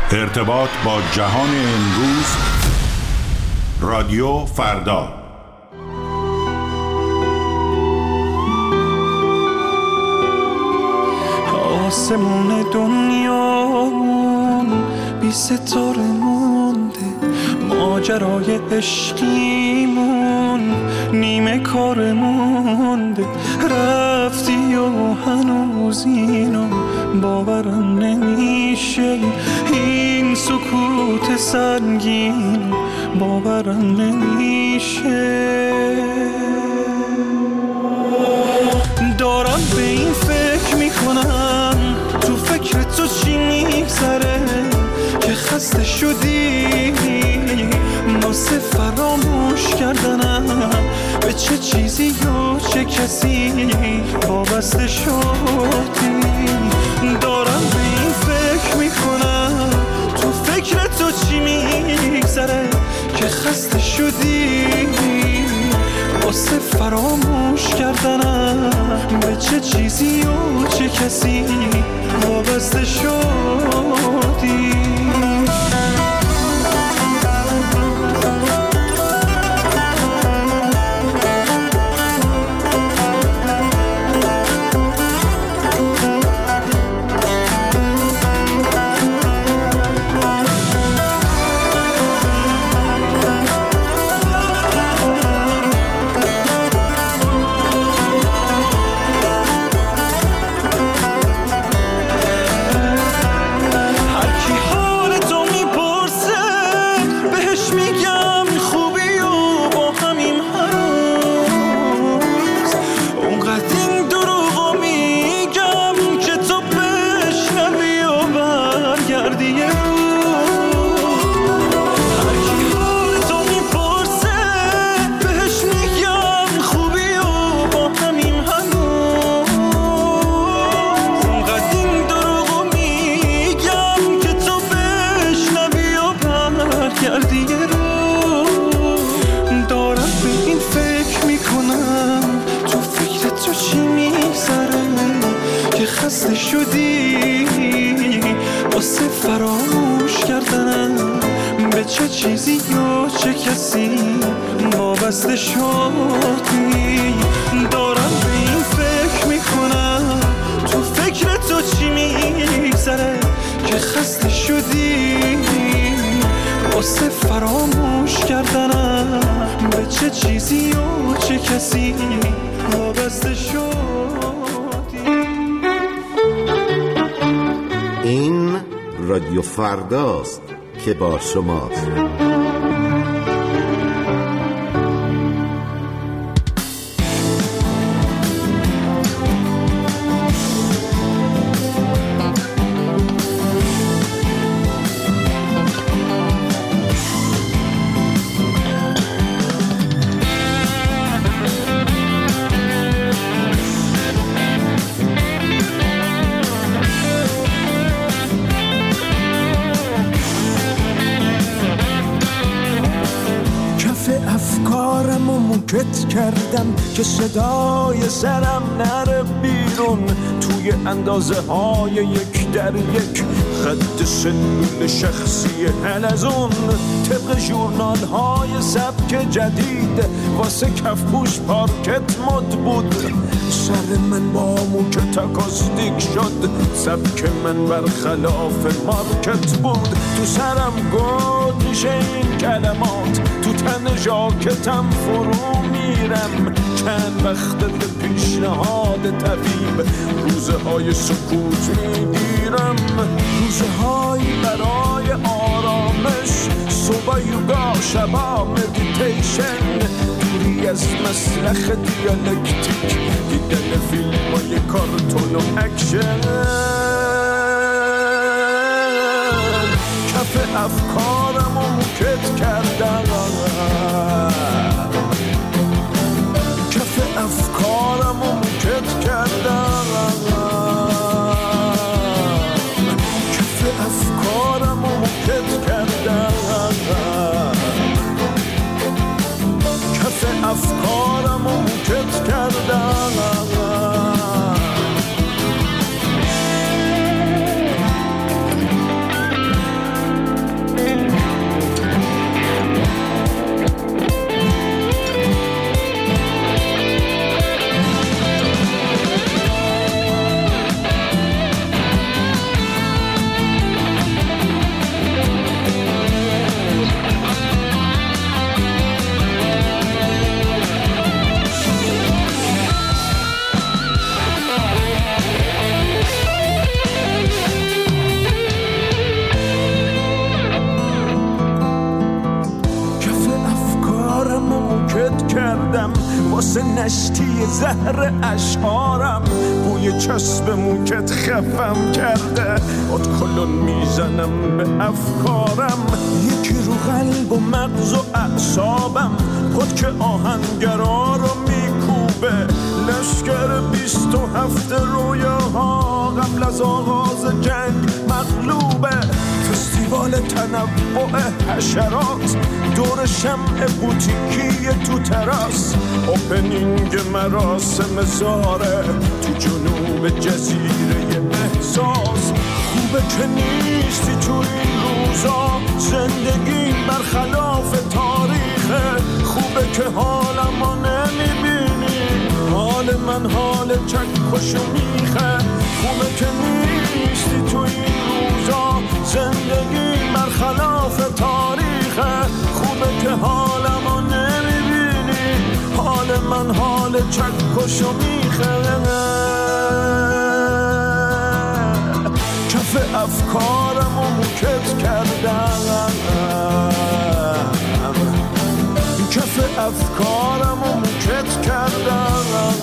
ارتباط با جهان امروز. رادیو فردا. آسمون دنیامون بی ستاره مونده، ماجرای عشقیمون نیمه کار مونده. رفتی و هنوز اینو باورم نمیشه، این سکوت سنگین باورم نمیشه. دارم به این فکر میکنم، تو فکر تو چی میگذره که خسته شدی واسه فراموش کردنم، به چه چیزی یا چه کسی وابسته شدی. دارم به این فکر میکنم، تو فکر تو چی میگذره که خسته شدی واسه فراموش کردنم، به چه چیزی و چه کسی وابسته شدی. خسته شدی واسه فراموش کردنم، به چه چیزی یا چه کسی وابسته شدی. دارم به این فکر میکنم، تو فکر تو چی میگذره که خسته شدی واسه فراموش کردنم، به چه چیزی یا چه کسی وابسته شدی. این رادیو فرداست که با شماست. کردم که صدای سرم نره بیرون، توی اندازه های یک در یک خط سلول شخصی حلزون، طبق ژورنال های سبک جدید واسه کفپوش پارکت مد بود. سر من با موکت اکاستیک شد، سبک من برخلاف مارکت بود. تو سرم گود میشه این کلمات، تو تن ژاکتم فرو میرم. چند وقت به پیشنهاد طبیب روزهای سکوت میگیرم، روزهایی برای آرامش، صبح یوگا شبا مدیتیشن، دوری از مسلخ دیالکتیک، دیدن فیلم های کارتون و اکشن. کف افکارم رو موکت کردم، کف افکارم رو موکت کردم، کف افکارم رو موکت کردم، کف افکارم رو موکت کردم. نشتی زهر اشعارم، بوی چسب موکت خفم کرده، ادکلون میزنم به افکارم، یکی رو قلب و مغز و اعصابم، خود که آهنگرا رو میکوبه، لشکر 27 رویاها قبل از آغاز جنگ مغلوبه، فستیوال تنوع حشرات دور شمع بوتیکی تو تراس، اوپنینگ مراسم زاره تو جنوب جزیره احساس، خوبه که نیستی تو این روزا، زندگی برخلاف تاریخه، خوبه که حالمو نمیبینی، حال من حال چکشو میخه، خوبه که نیستی تو این روزا، زندگی برخلاف تاریخه، خوبه که حالمو نمیبینی، حال من حال چکشو میخه، کف افکارمو موکت کردم، کف افکارمو موکت کردم،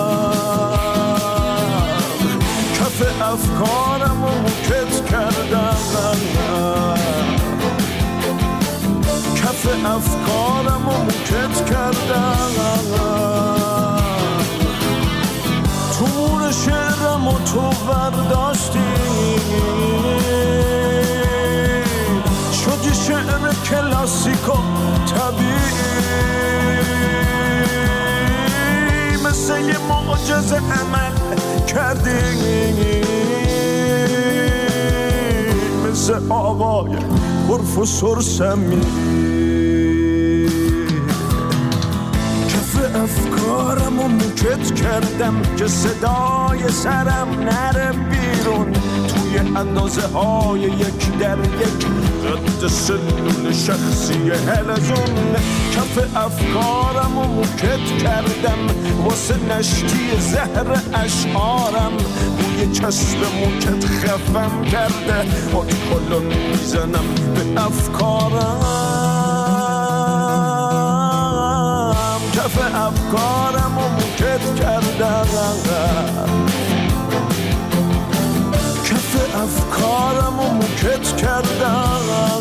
کف افکارمو موکت کردم، کف افکارمو موکت کردم، تور شعرمو تو برداشتی، شدی شعر کلاسیک و طبیعی، مثل یه معجزه عمل کردی، مثل آقای پروفسور سمی، کف افکارمو موکت کردم که صدای سرم نره بیرون، توی اندازه های 1 در 1 ضد سلول شخصی هلزون، کف افکارمو موکت کردم واسه نشتی زهر اشعارم، بوی چسب موکت خفم کرده، ادکلون میزنم به افکارم، کف افکارمو موکت کردم، کف افکارمو موکت کردم،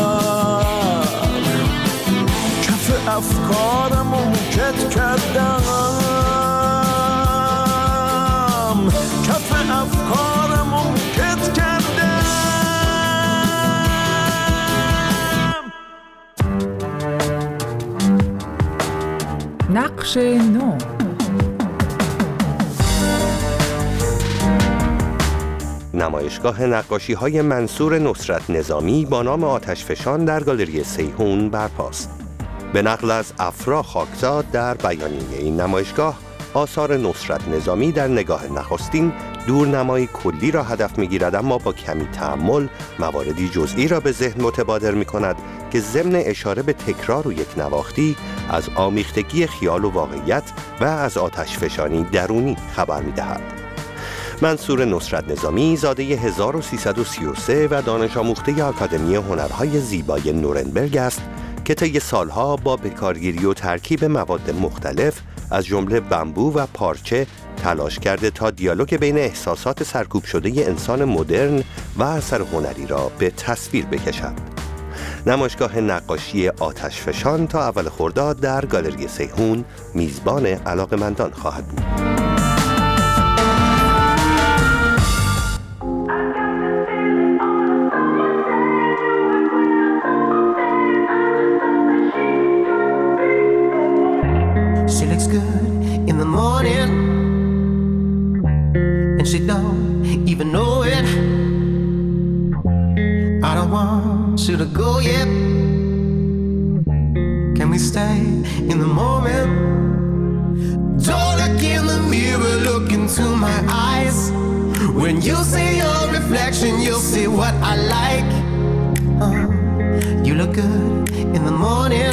کف افکارمو موکت کردم، کف افکارمو موکت کردم. نقش نو. نمایشگاه نقاشی‌های منصور نصرت نظامی با نام آتشفشان در گالری سیحون برپاست. به نقل از افرا خاکزاد در بیانیه این نمایشگاه، آثار نصرت نظامی در نگاه نخستین دورنمایی کلی را هدف می‌گیرد، اما با کمی تأمل مواردی جزئی را به ذهن متبادر می‌کند که ضمن اشاره به تکرار و یک نواختی از آمیختگی خیال و واقعیت و از آتشفشانی درونی خبر می‌دهد. منصور نصرت نظامی زاده 1333 و دانش آموخته آکادمی هنرهای زیبای نورنبرگ است که طی سالها با بکارگیری و ترکیب مواد مختلف از جمله بمبو و پارچه تلاش کرده تا دیالوگ بین احساسات سرکوب شده انسان مدرن و اثر هنری را به تصویر بکشد. نمایشگاه نقاشی آتشفشان تا اول خرداد در گالری سیحون میزبان علاقه‌مندان خواهد بود. She don't even know it. I don't want you to go yet. Can we stay in the moment? Don't look in the mirror, look into my eyes. When you see your reflection, you'll see what I like. You look good in the morning,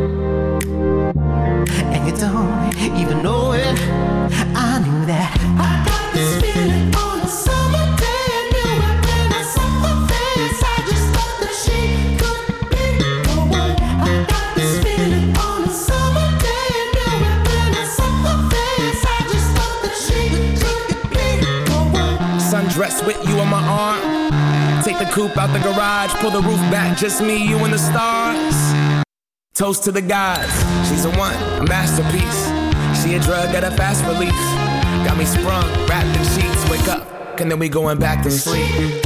and you don't even know it. I knew that. I got this feeling on a summer day. I knew it when I saw her face. I just thought that she could be the one. I got this feeling on a summer day. I knew it when I saw her coupe out the garage, pull the roof back, just me, you and the stars. Toast to the gods, she's a one, a masterpiece. She a drug at a fast release. Got me sprung, wrapped in sheets, wake up, and then we going back to sleep.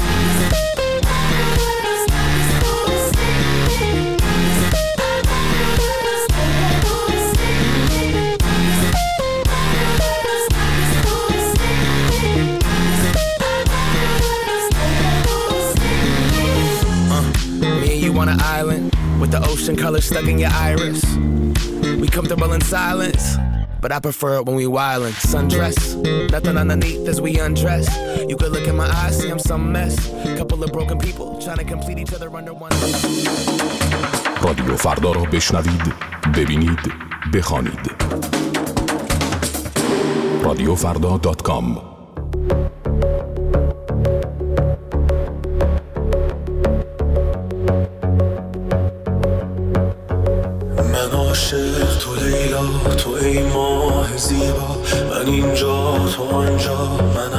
On an island with the ocean color stuck in your iris. We comfortable in silence, but I prefer it when we wildin'. Sundress, nothing underneath as we undress. You could look in my eyes, see I'm some mess. Couple of broken people trying to complete each other under one. رادیو فردا را بشنوید، ببینید، بخوانید. radiofarda.com. عاشق تو لیلا، تو ای ماه زیبا، من اینجا تو آنجا، من